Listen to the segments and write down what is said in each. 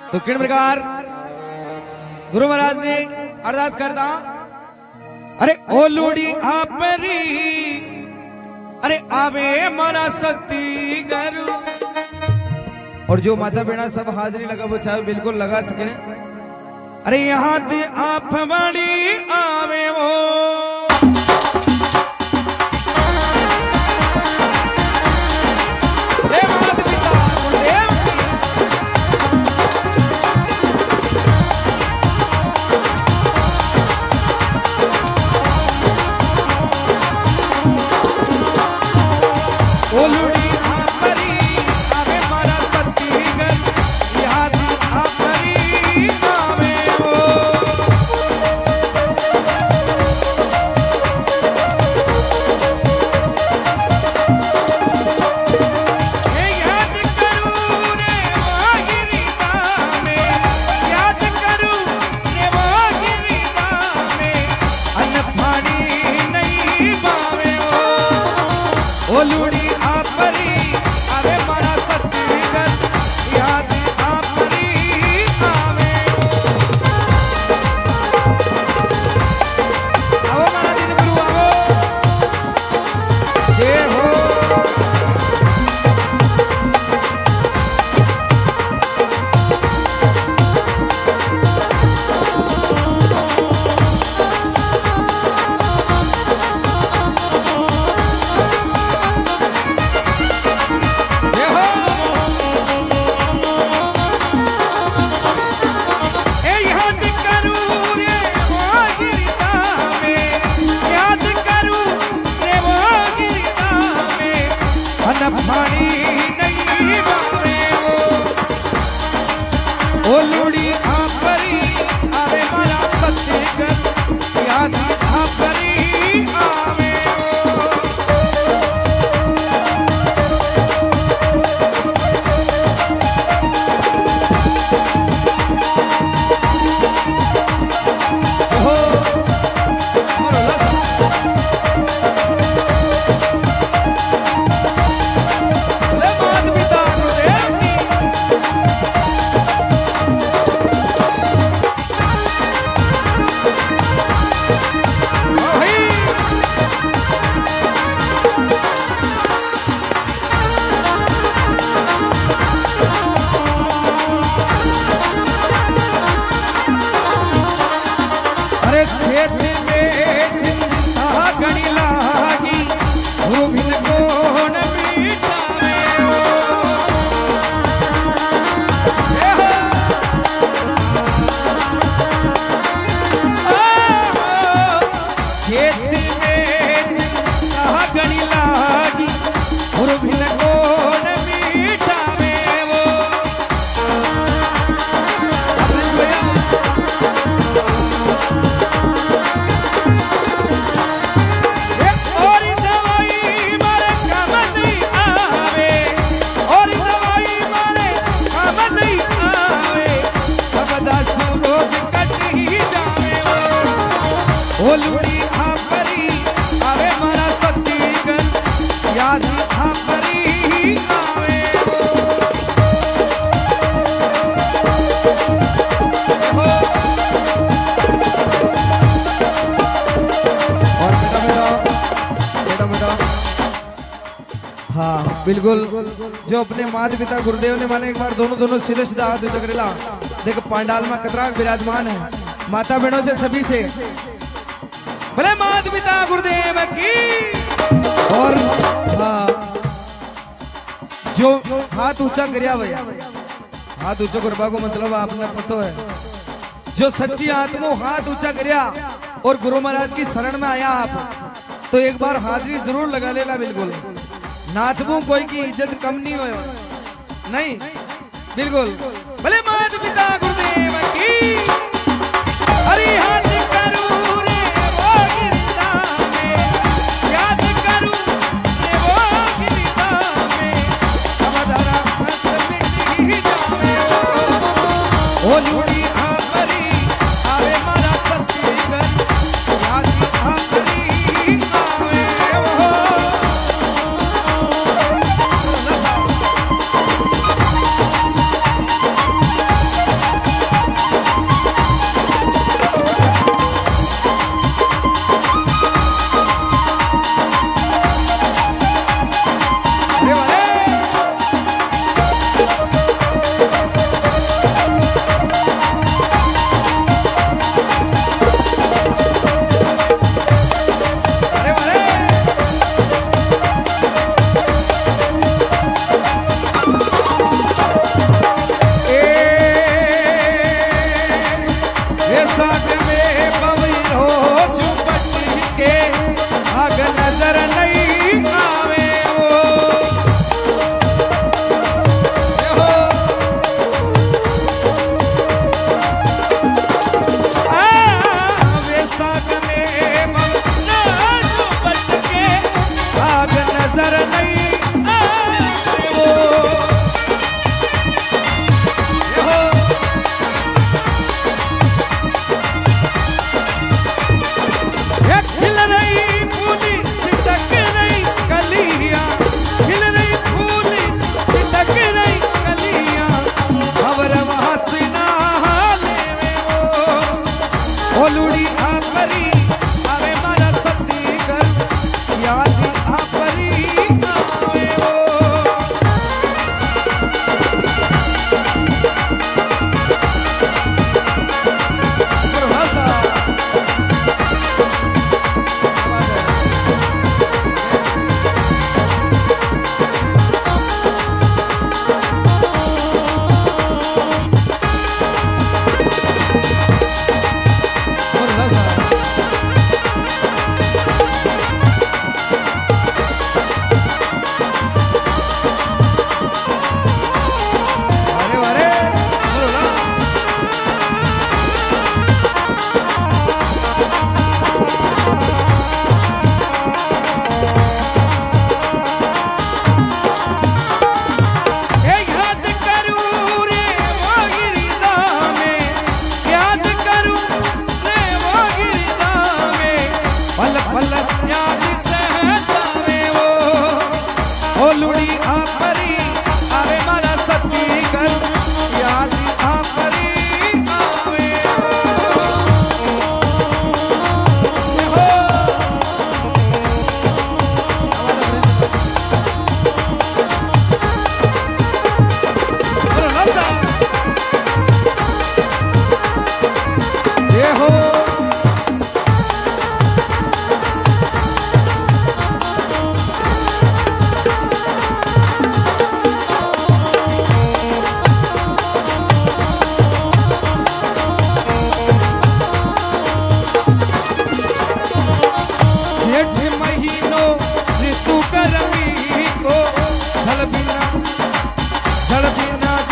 तो किन प्रकार गुरु महाराज ने अरदास करता, अरे ओ लूड़ी आपरी अरे आवे माना सती गरु। और जो माता बेड़ा सब हाजिरी लगा वो चाहे बिल्कुल लगा सके। अरे यहाँ ते आप बड़ी आवे वो बिल्कुल जो अपने माता पिता गुरुदेव ने माने एक बार दोनों सीधे सीधा हाथ ऊंचा करेला। देख पांडाल में कतराक विराजमान है माता बहनों से सभी से भले माता पिता गुरुदेव की। और जो हाथ ऊंचा करिया भैया हाथ ऊंचा करवा को मतलब आपने पता है जो सच्ची आत्मा हाथ ऊंचा करिया और गुरु महाराज की शरण में आया आप तो एक बार हाजिरी जरूर लगा लेना। बिल्कुल नाचबू कोई की इज्जत कम नहीं हो नहीं बिल्कुल भले माता पिता गुरुदेव की। हरि हाथ करूं रे वो गिरता में याद करूं रे वो गिरता में समधरा हंस मिटी जावे ओ लूड़ी आपरी आवे मारा सत्तीगढ़ याद आपरी आवे ओ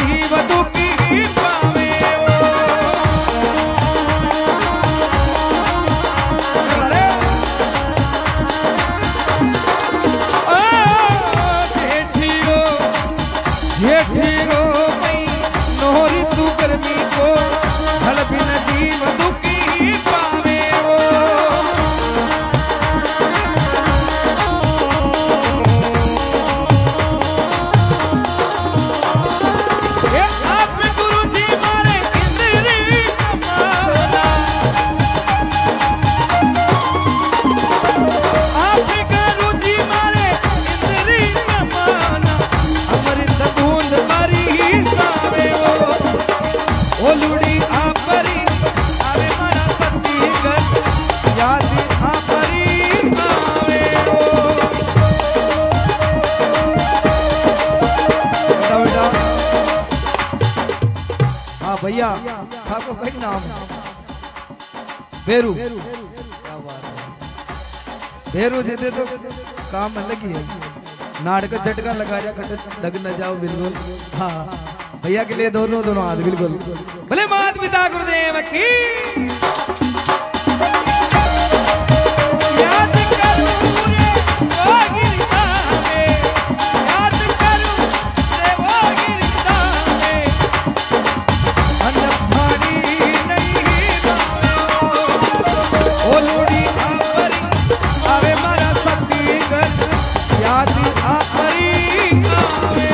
जीव दुखी पावे जेठियो मई नोरी तू गर्मी को हल बिन जीव दुखी पावे ओ ये आप गुरु जी मारे इंद्री समाना आप गुरु जी मारे इंद्री समाना अमृत बूंद मारी सावे ओ लुड़ी आपरी आवे मारा सतीगत याद आपरी आवे ओ बेटा हाँ भैया ठाकुर भाई नाम बेरू क्या बात है बेरू जीते तो काम अलग ही है नाड़ का झटका लगा दिया लग न जाओ बिल्कुल हाँ भैया के लिए दोनों हाथ बिल्कुल भले माता पिता गुरुदेव की याद करूं रे वो गिरता है याद करूं रे वो गिरता है अनभानी नहीं ओ लोड़ी आपरी आवे मारा सतीगत याद आपरी आवे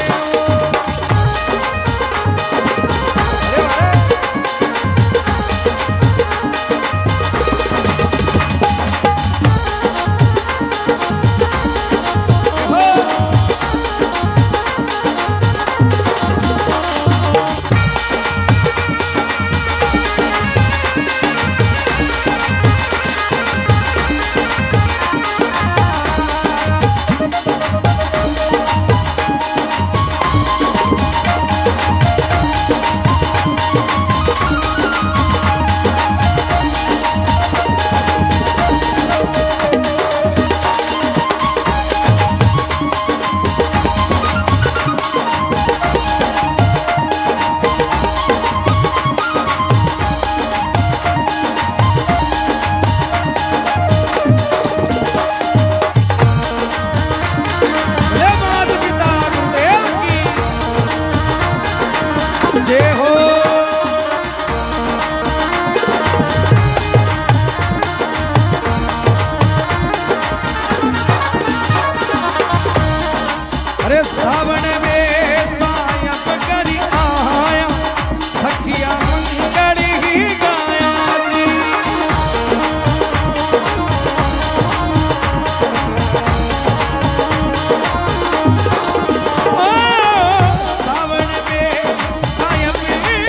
अरे सावन में सायप करी आया सखिया मंगल ही गाया सावन में सायप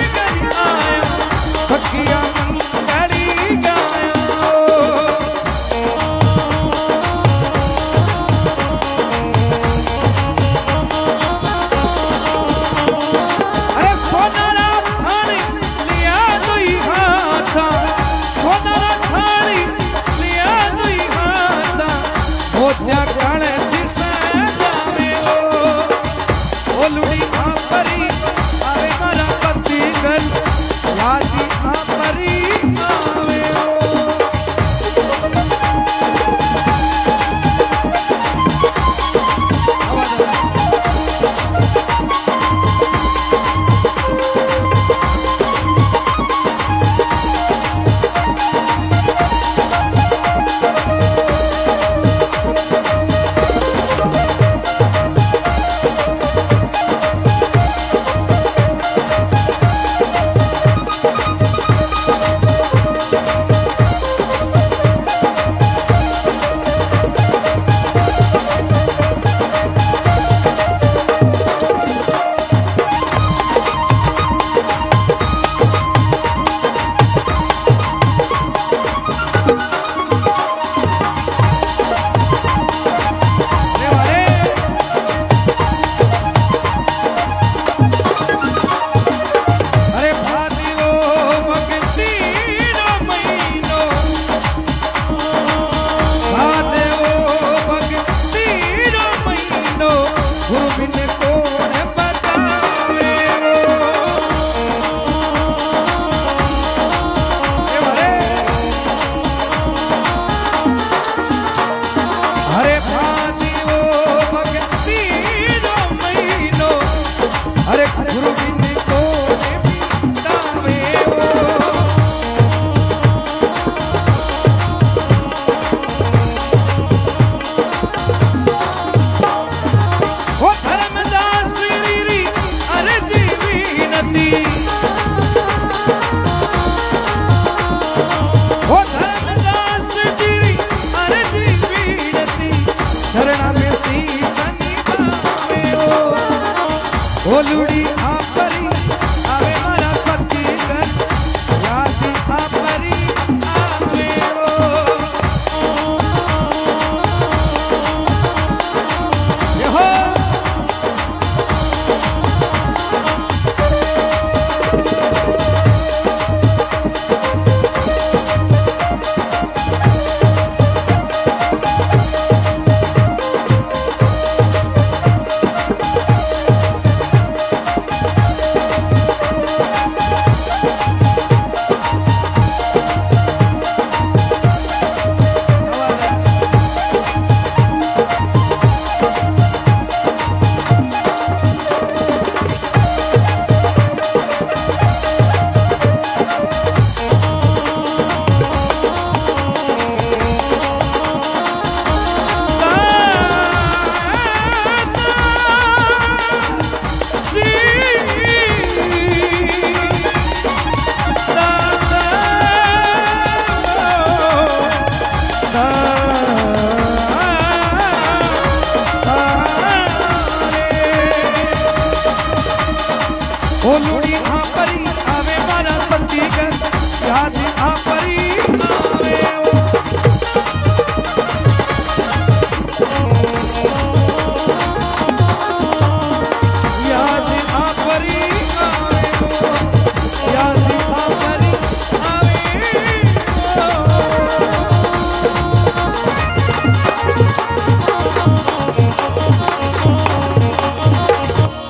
की